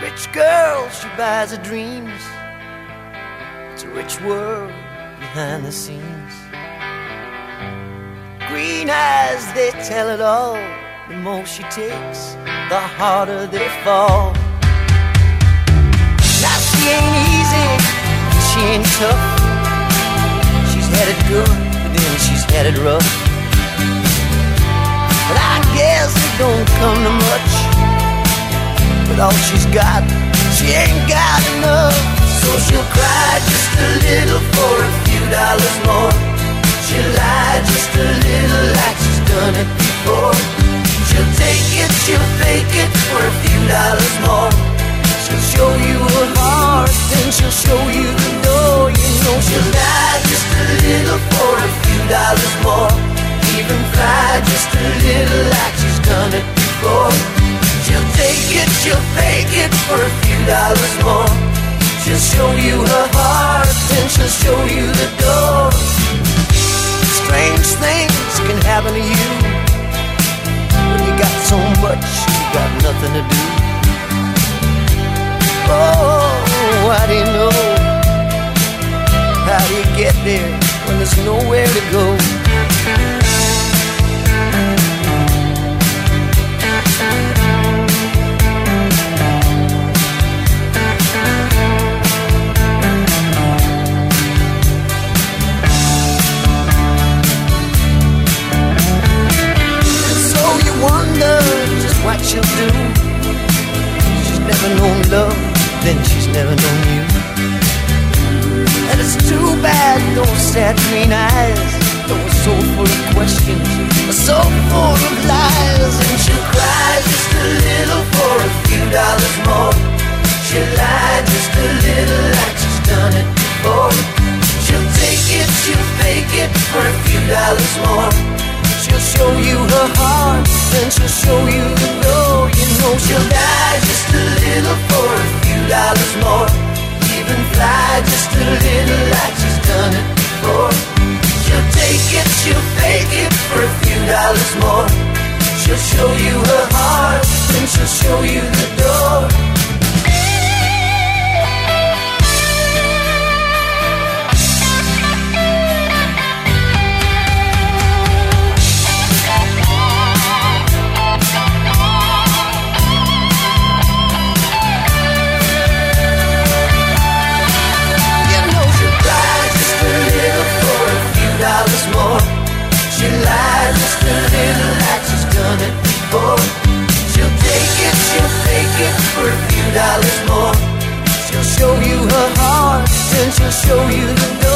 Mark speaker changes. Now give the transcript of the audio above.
Speaker 1: rich girl, she buys her dreams. It's a rich world behind the scenes. Green eyes, they tell it all. The more she takes, the harder they fall. Now she ain't easy, she ain't tough. She's had it good, but then she's had it rough. But I guess it don't come to much. With all she's got, she ain't got enough. So she'll cry just a little for a few dollars more. She'll lie just a little like she's done it before. She'll take it, she'll fake it for a few dollars more. She'll show you her heart, then she'll show you the door. You know she'll lie just a little for a few dollars more. Even fly just a little like she's done it before. She'll take it, she'll fake it for a few dollars more. She'll show you her heart, then she'll show you the door. Strange things can happen to you when you got so much, you got nothing to do. Oh, how do you know? How do you get there when there's nowhere to go? What she'll do. She's never known love, then she's never known you. And it's too bad those sad green eyes, those so full of questions, are so full of lies. And she'll cry just a little for a few dollars more. She'll lie just a little like she's done it before. She'll take it, she'll fake it for a few dollars more. She'll show you her heart, then she'll show you the door. You know she'll die just a little for a few dollars more. Even fly just a little like she's done it before. She'll take it, she'll fake it for a few dollars more. She'll show you her heart, then she'll show you the door. She'll lie just a little like she's done it before. She'll take it, she'll fake it for a few dollars more. She'll show you her heart, then she'll show you the door.